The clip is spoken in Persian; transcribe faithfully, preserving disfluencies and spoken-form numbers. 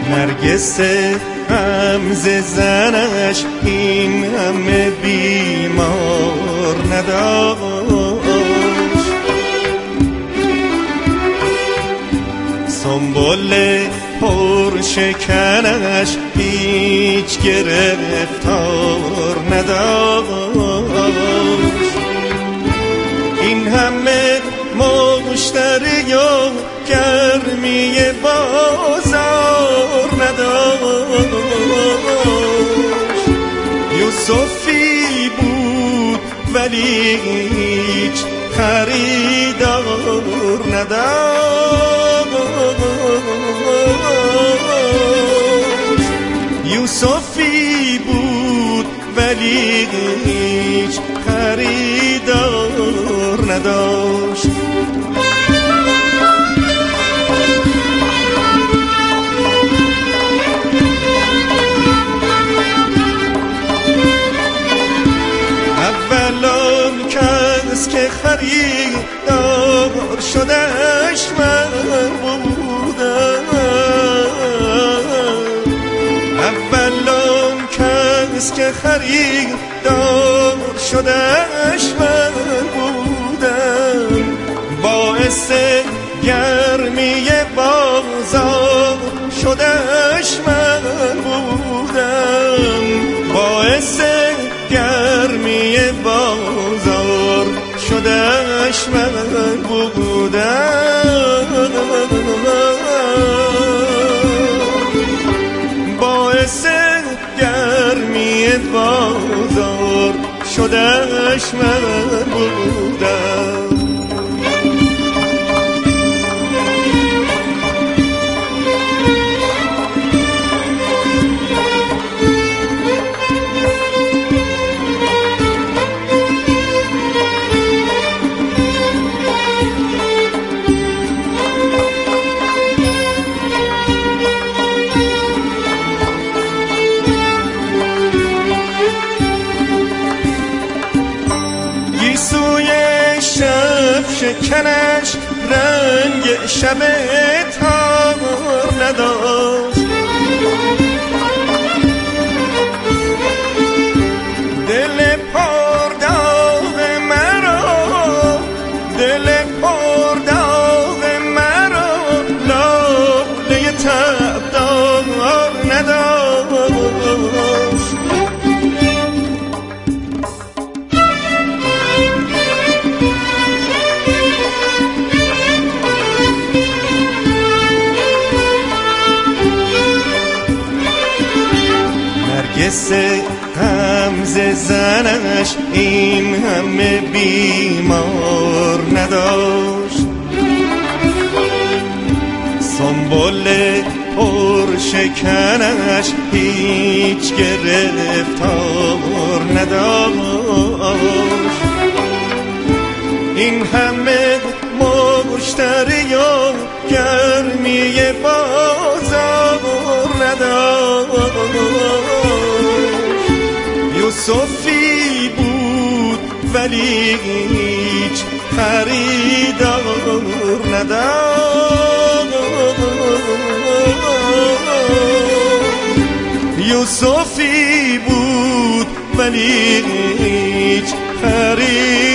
نرگس غمزه زنش این همه بیمار نداشت، سنبل پرشکنش هیچ گرفتار نداشت. این همه مشتری و گرمی بازار نداشت. یوسفی بود ولی هیچ خریدار نداشت. یوسفی بود ولی هیچ خریدار نداشت. اولان کس که خریدار شدش من بودم، اولان کس که خریدار شدش من بودم. باعث گرمی بازار شدش من بودم، باعث گرمی بازار شدش من بودم، باعث گرمی بازار شدش من بودم. شکنش رنگ شب تار نداشت، دل پر داغ مرا، دل پر داغ مرا لاله تبدار نداشت. نرگس غمزه زنش این همه بیمار نداشت، سنبل پرشکنش هیچ گرفتار نداشت. این همه مشتری و گرمی بازار نداشت. یوسفی بود ولی هیچ خریدار نداشت. یوسفی بود ولی هیچ خریدار